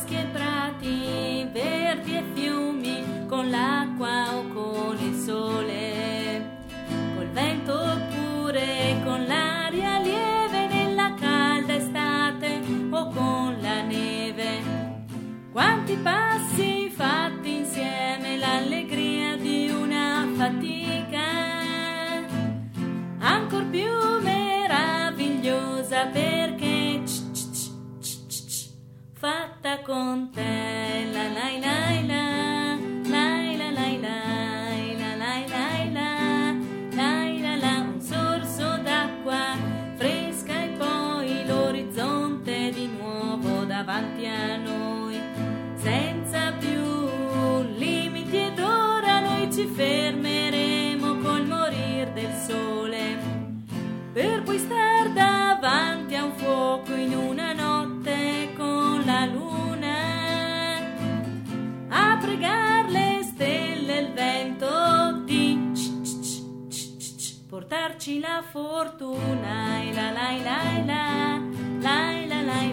boschi e prati, verdi e fiumi, con l'acqua o con il sole, col vento oppure con l'aria lieve nella calda estate o con la neve. Quanti passi fatti insieme, l'allegria di una fatica ancor più meravigliosa perché fatta con te. La la la la la la la la la la la, un sorso d'acqua fresca e poi l'orizzonte di nuovo davanti a noi, senza più limiti, ed ora noi ci fermeremo col morir del sole, per poi star davanti a un fuoco in una notte con la luna, a pregar le stelle e il vento di portarci la fortuna. La la la la la la la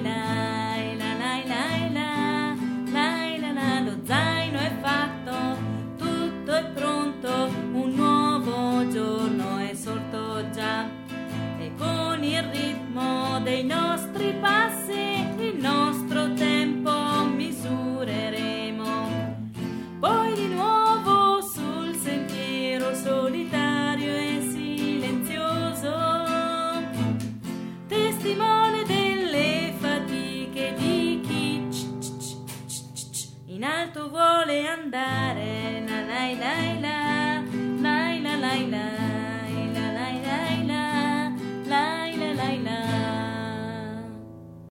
la, lo zaino è fatto, tutto è pronto, un nuovo giorno è sorto già, e con il ritmo dei nostri passi il nostro tempo misureremo, poi di nuovo sul sentiero solitario e silenzioso, testimone delle fatiche di chi in alto vuole andare. La la la la la la la.